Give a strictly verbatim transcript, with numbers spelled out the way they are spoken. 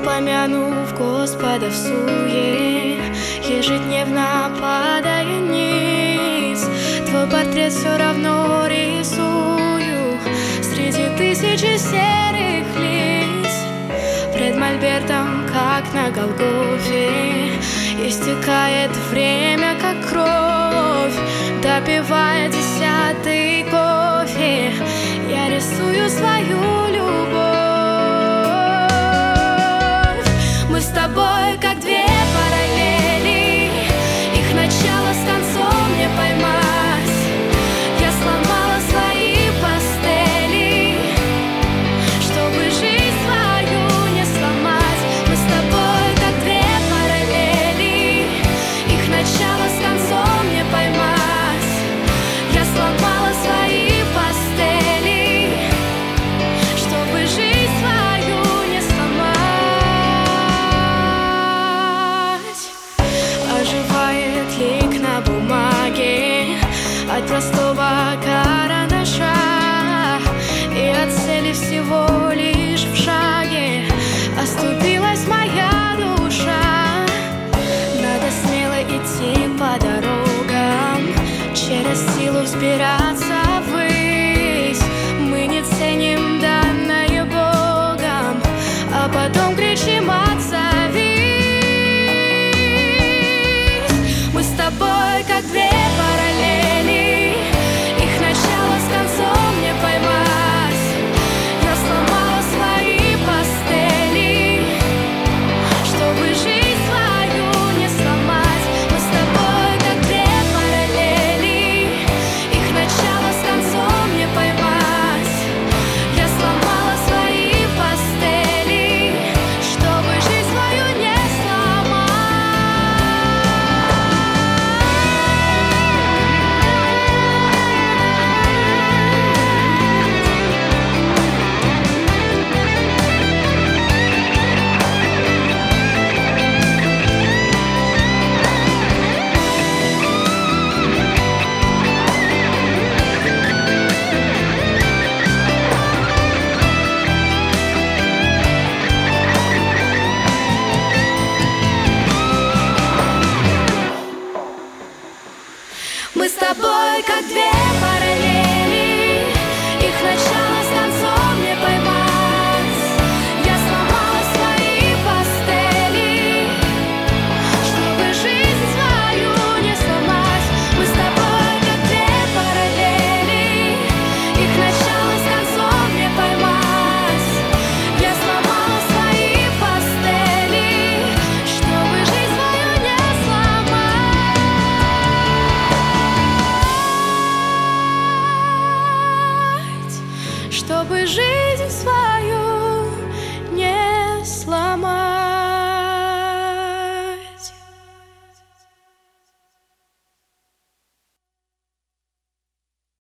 помянув Господа в суе, ежедневно падая низ, твой портрет все равно рисую среди тысячи серых лиц. Пред мольбертом, как на Голгофе, истекает время, как кровь. Допивая десятый кофе, я рисую свою любовь. Мы с тобой как две параллели, их начало с концом не поймать. Я сломала свои пастели, чтобы жизнь свою не сломать. Мы с тобой как две параллели, их начало с концом не поймать. Я сломала свои пастели, чтобы жизнь свою не сломать. Оживает лик на бумаге от простого карандаша, и от цели всего лишь в шаге оступилась моя душа. Надо смело идти по дорогам, через силу взбираться ввысь. Мы не ценим данное Богом, а потом кричим: отзовись. Мы с тобой как две параллели, их начало с концом не поймать. Я сломала свои пастели, чтобы жизнь свою не сломать. Мы с тобой как две параллели, их начало с концом не поймать. Я сломала свои пастели, чтобы жизнь свою не сломать. Мы с тобой как две параллели, их начало с концом не поймать. Я сломала свои пастели, чтобы жизнь свою не сломать. Мы с тобой как две параллели, их начало с концом не поймать. Я сломала свои пастели, чтобы жизнь свою не сломать. Чтобы жизнь свою